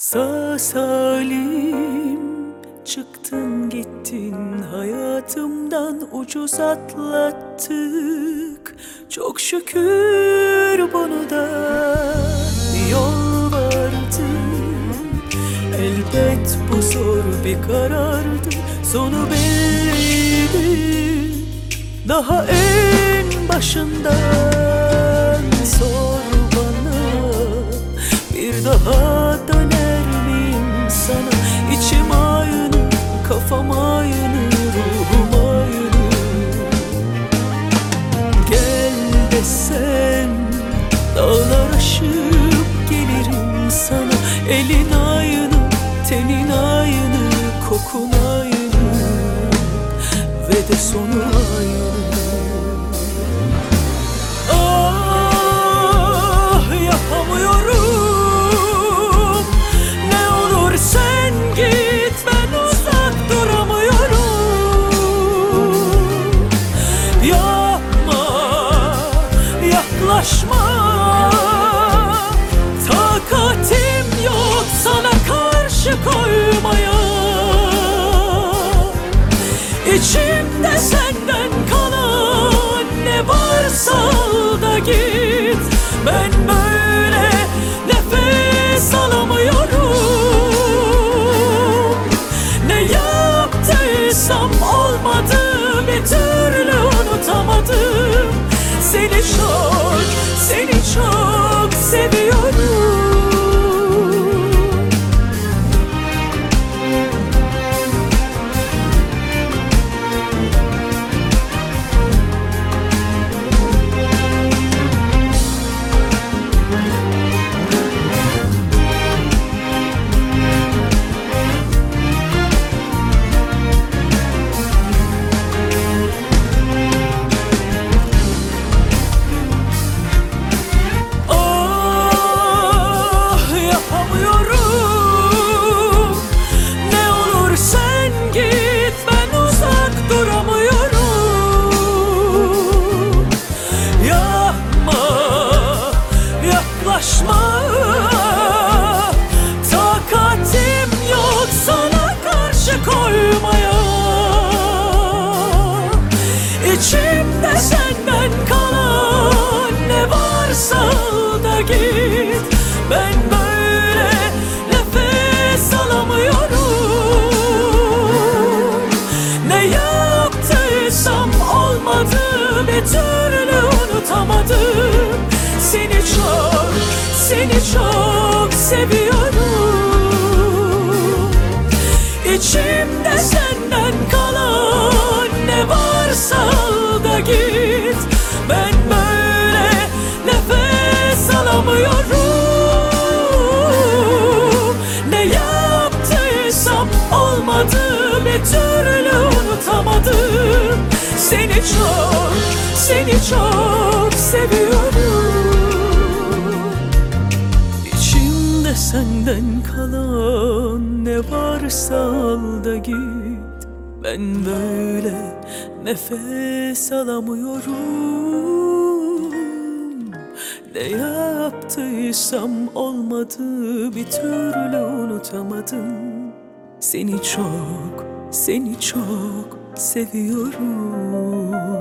Sağ salim çıktın gittin, hayatımdan ucuz atlattık. Çok şükür bunu da yol vardı. Elbet bu zor bir karardı, sonu belliydi. Daha en başından sor bana, bir daha döner miyim sana? İçim aynı, kafam aynı, ruhum aynı. Gel desen dağlar aşıp gelirim sana. Elin aynı, tenin aynı, kokun aynı ve de sonu aynı. Ah, yapamıyorum. Ne olur sen git, ben uzak duramıyorum. Yapma, yaklaşma. Takatim yok sana karşı koymaya. İçimde senden kalan ne varsa al da git. Ben böyle nefes alamıyorum. Ne yaptıysam olmadı, bir türlü unutamadım. Seni çok seviyorum. Takatim yok sana karşı koymaya. İçimde senden kalan ne varsa al da git. Ben böyle nefes alamıyorum. Ne yaptıysam olmadı, bir türlü unutamadım. Seni çok seviyorum. İçimde senden kalan ne varsa al da git. Ben böyle nefes alamıyorum. Ne yaptıysam olmadı, bir türlü unutamadım. Seni çok seviyorum. İçimde senden kalan ne varsa al da git. Ben böyle nefes alamıyorum. Ne yaptıysam olmadı, bir türlü unutamadım. Seni çok seviyorum.